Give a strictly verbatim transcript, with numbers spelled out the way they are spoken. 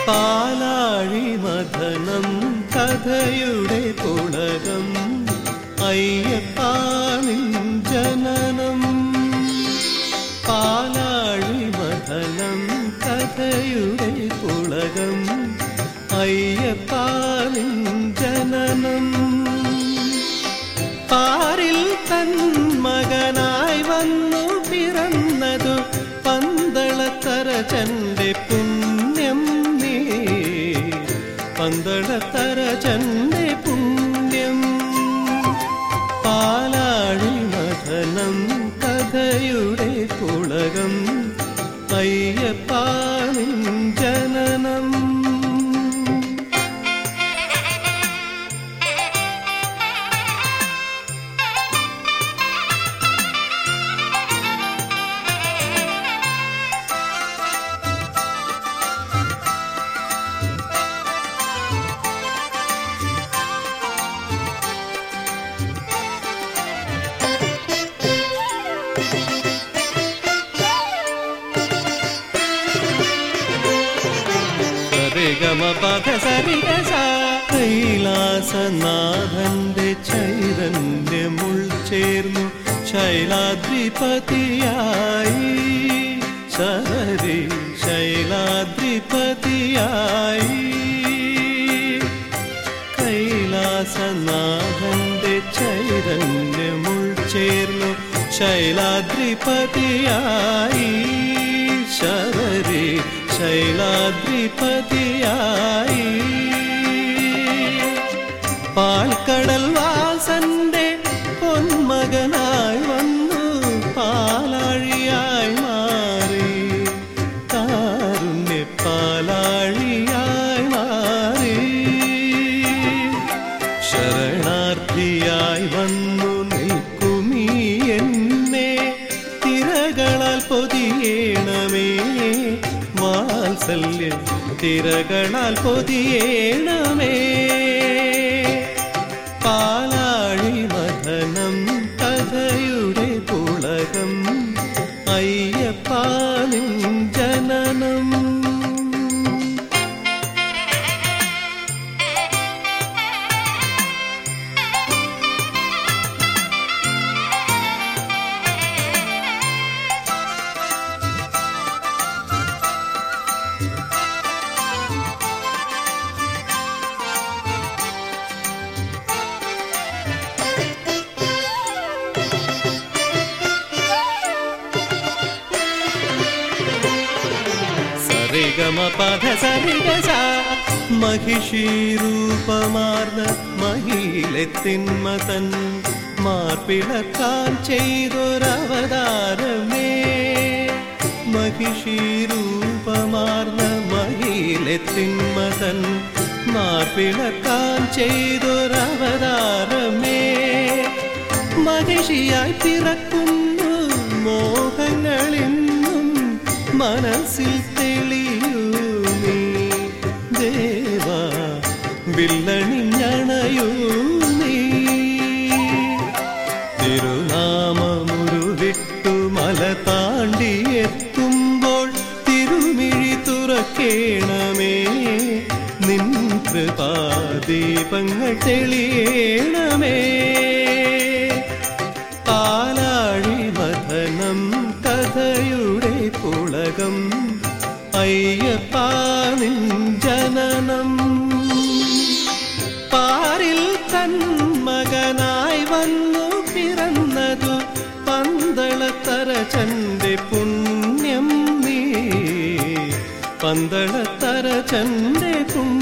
പാലാഴി മഥനം കഥയുടെ പുളകം അയ്യപ്പാ നിൻ ജനനം. പാലാഴി മഥനം കഥയുടെ പുളകം അയ്യപ്പാ നിൻ ജനനം. പാരിൽ തൻ മകനായി വന്നു പിറന്നതു പന്തളത്തരചന്റെ പുണ്യം നീ. പന്തളത്തരചന്റെ പുണ്യം. പാലാഴി മഥനം കഥയുടെ പുളകം അയ്യപ്പാ നിൻ ജനനം. കൈലാസനാഥന്റെ ചൈതന്യമുൾ ചേർന്നു ശൈലാദ്രിപതിയായി. ശബരി ശൈലാദ്രിപതിയായി. കൈലാസനാഥന്റെ ചൈതന്യമുൾ ചേർന്നു ശൈലാദ്രിപതിയായി. ശബരി ശൈലാദ്രിപതിയായി. പാൽക്കടൽ വാസന്റെ പൊന്മകനായി വന്നു പാലാഴിയായി മാറി. കാരുണ്യ പാലാഴിയായി മാറി. ശരണാർത്ഥിയായി വന്നു നിൽക്കുമീ എന്നെ തിരകളാൽ പൊതിയേണമേ. വാത്സല്യ തിരകളാൽ പൊതിയേണമേ. പാലാഴി മഥനം കഥയുടെ പുളകം അയ്യപ്പാ നിൻ ജനനം. മഹിഷീരൂപമാർന്ന മഹിലെത്തിന്മതൻ മാർപ്പിളക്കാൻ ചെയ്തൊരവതാരമേ. മഹിഷീരൂപമാർന്ന മഹിലെത്തിന്മതൻ മാർപ്പിളക്കാൻ ചെയ്തൊരവതാരമേ. മഹിഷിയായി പിറക്കുന്നു മോഹങ്ങളിന്നും മനസ്സിൽ തെളിയൂ നീ. ദേവാ വില്ലണിഞ്ഞണയൂ നീ. തിരുനാമമുരുവിട്ടു മല താണ്ടി എത്തുമ്പോൾ തിരുമിഴി തുറക്കേണമേ. നിൻ കൃപാദീപങ്ങൾ തെളിയേണമേ. പാലാഴി മഥനം കഥയുടെ പുളകം അയ്യപ്പാ നിൻ ജനനം. പാരിൽ തൻ മകനായി വന്നു പിറന്നതു പന്തളത്തരചന്റെ പുണ്യം നീ. പന്തളത്തരചന്റെ പുണ്യം.